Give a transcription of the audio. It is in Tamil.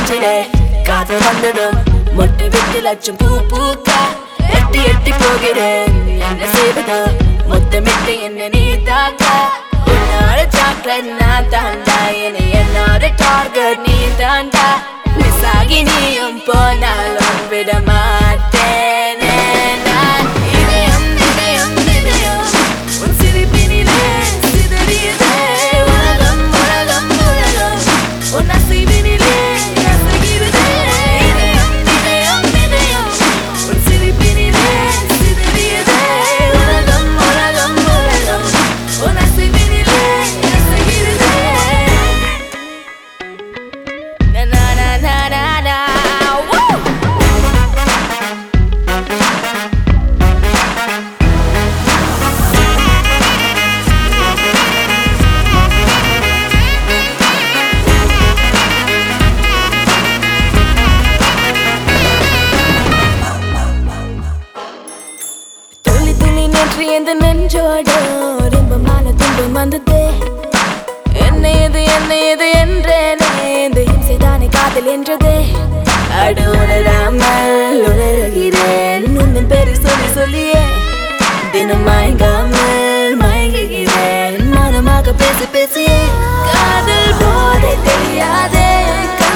நெஞ்சிலே காதல் வந்ததும் மொட்டு விட்டு லட்சம் பூ பூக்க எட்டி எட்டி போகிறேன் என்ன செய்வதோ முத்தமிட்டு என்ன நீ தாக்க உன்னோட சாக்லேட் நான் தாண்டா இனி என்னோட டார்கெட் நீ தாண்டா மிஸ் ஆகி நீயும் போனாலும் விட மாட்டேனே நான் இதயம் இதயம் இதயம் உன் சிரிப்பினிலே சிதறியதே உலகம் உலகம் உலகம் உன் அசைவினிலே அசைகிறதே இதயம் இதயம் இதயம் உன் சிரிப்பினிலே சிதறியதே உலகம் உலகம் உலகம் உன் அசைவினிலே அசைகிறதே na na na na na na woo துளி துளி நேற்று எந்த நெஞ்சோடு ரொம்பமான துன்பம் வந்ததே என்ன இது என்றேனே இந்த இம்சைதானே காதல் என்றதே அடு உணராமல் உணர்கிறேன் உந்தன் பேரு சொல்லி சொல்லியே தினம் மயங்காமல் மயங்குகிறேன் மனமாக பேசி பேசியே காதல் போதை தெரியாதே